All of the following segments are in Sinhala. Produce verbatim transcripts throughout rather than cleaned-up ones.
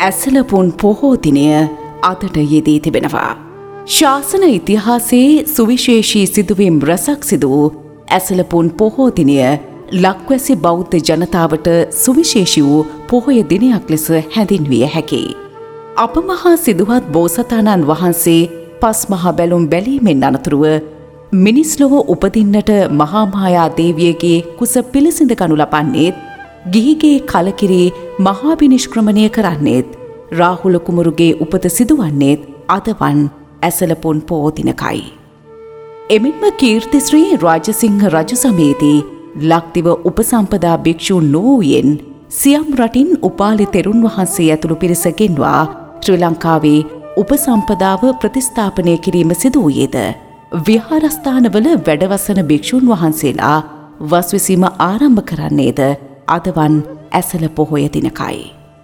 ඇසලපුන් පොහෝ දිනය අදට යෙදී තිබෙනවා. ශාසන ඉතිහාසයේ සුවිශේෂී සිදුවීම් රැසක් සිදු වූ ඇසලපුන් පොහෝ දිනය ලක්වැසි බෞද්ධ ජනතාවට සුවිශේෂී වූ පොහොය දිනයක් ලෙස හැඳින්විය හැකියි. අපමහා සිදුවත් බෝසතාණන් වහන්සේ පස් මහා බැලුම් බැලීමෙන් අනතුරුව මිනිස් ලොව උපදින්නට මහාමායා දේවියගේ කුස පිළිසිඳ ගනු ලබන්නේත් ගිහිගේ කලකිරී මහා විනිෂ්ක්‍රමණය කරන්නේත් රාහුල කුමරුගේ උපත සිදුවන්නේත් අදවන් ඇසලපුන් පොහෝ දිනකයි. එමෙන්ම කීර්තිශ්‍රී රාජසිංහ රජු සමයේදී ලක්දිව උපසම්පදා භික්ෂූන් නොවූයෙන් සියම් රටින් උපාලි තෙරුන් වහන්සේ ඇතුළු පිරිස ගෙන්වා ශ්‍රී ලංකාවේ උපසම්පදාව ප්‍රතිස්ථාපනය කිරීම සිදු වූයේද විහාරස්ථානවල වැඩවසන භික්ෂූන් වහන්සේලා වස්විසීම ආරම්භ කරන්නේද අදවන් ඇසල පොහොය දිනකයි.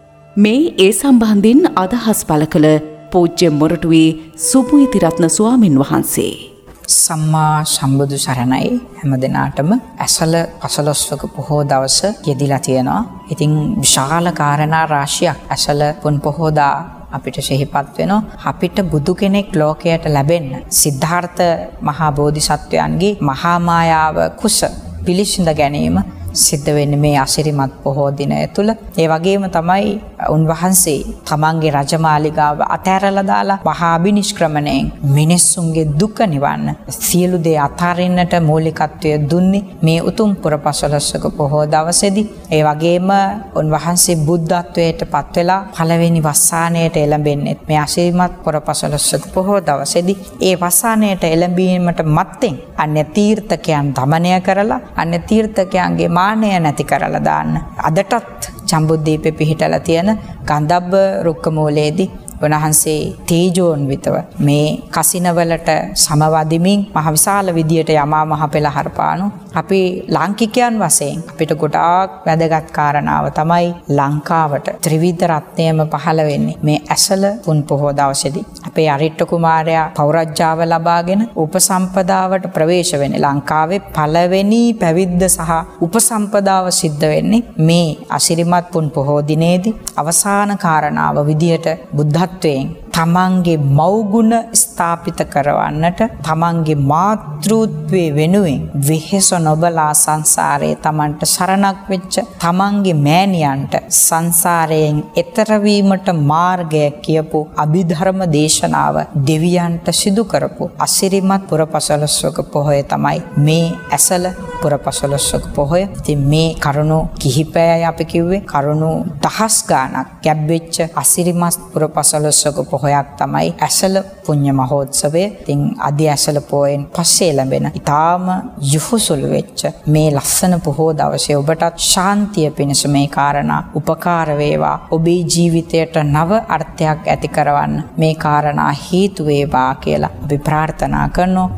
මේ ඒ සම්බන්ධයෙන් අදහස් පළ කළ පූජ්‍ය මොරටුවේ සුභීතිරත්න ස්වාමින් වහන්සේ. සම්මා සම්බුදු සරණයි හැම දිනාටම ඇසල පසළොස්වක පොහෝ දවස යෙදිලා තියෙනවා. ඉතින් විශාල කාරණා රාශියක් ඇසල පුන් පොහෝදා අපිට සිහිපත් වෙනවා. අපිට බුදු කෙනෙක් ලෝකයට ලැබෙන්න සිද්ධාර්ථ මහා බෝධිසත්වයන්ගේ මහා මායාව කුස පිළිසිඳ ගැනීම සිද්ධ වෙන්නේ මේ අසිරිමත් පොහෝ දිනය තුල. ඒ වගේම තමයි උන්වහන්සේ තමන්ගේ රජමාලිගාව අතෑරලා දාලා මහා අභිනිෂ්ක්‍රමණයෙන් මිනිස්සුන්ගේ දුක නිවන්න සියලු දේ අතාරින්නට මූලිකත්වය දුන්නේ මේ උතුම් පුරපසළොස්වක පොහෝ දවසේදී. ඒ වගේම උන්වහන්සේ බුද්ධත්වයට පත් වෙලා පළවෙනි වස්සානයට එළඹෙන්නේ මේ අසිරිමත් පුරපසළොස්වක පොහෝ දවසේදී. ඒ වස්සානයට එළඹීමට මත්තෙන් අන්‍ය තීර්ථකයන් දමනය කරලා අන්‍ය තීර්ථකයන්ගේ මානය නැති කරලා දාන්න අදටත් ජම්බුද්දීපේ පිහිටලා තියෙන ගන්ධබ්බ රුක්ක මූලයේදී උන්වහන්සේ තේජෝන්විතව මේ කසිනවලට සමවදිමින් මහ විශාල විදියට යමා මහ පෙළහර පානු අපි ලාංකිකයන් වශයෙන් අපිට ගොඩාක් වැදගත් කාරණාව තමයි ලංකාවට ත්‍රිවිධ රත්නයම පහළ වෙන්නේ මේ ඇසල පුන් පොහෝ දවසේදී. අපේ අරිට්ඨ කුමාරයා පෞරජ්‍යාව ලබාගෙන උපසම්පදාවට ප්‍රවේශ වෙන්නේ ලංකාවේ පළවෙනි පැවිද්ද සහ උපසම්පදාව සිද්ධ වෙන්නේ මේ අසිරිමත් පුන් පොහෝ දිනේදී. අවසාන කාරණාව විදියට බුද්ධත්වයෙන් තමන්ගේ මව්ගුණ ස්ථාපිත කරවන්නට තමන්ගේ මාතෘත්වයේ වෙනුවෙන් වෙහෙස නොබලා සංසාරයේ තමන්ට සරණක් වෙච්ච තමන්ගේ මෑණියන්ට සංසාරයෙන් එතර වීමට මාර්ගය කියපු අභිධර්ම දේශනාව දෙවියන්ට සිදු කරපු අසිරිමත් පුරපසළොස්වක පොහොය තමයි මේ ඇසල පුරපසළොස්වක පොහොය. ඉතින් මේ කරුණු කිහිපයයි අපි කිව්වේ කරුණු දහස් ගාණක් ගැබ්වෙච්ච අසිරිමත් පුරපසළොස්වක පොහොයක් තමයි ඇසල පුණ්‍ය මහෝත්සවය. ඉතින් අදී ඇසල පොයෙන් පස්සේ ලැබෙන ඊටාම යහුසුළු වෙච්ච මේ ලස්සන පොහෝ දවසේ ඔබටත් ශාන්තිය පිණිස මේ කාරණා උපකාර වේවා. ඔබේ ජීවිතයට නව අර්ථයක් ඇති කරවන්න මේ කාරණා හේතු වේවා කියලා අපි ප්‍රාර්ථනා කරනවා.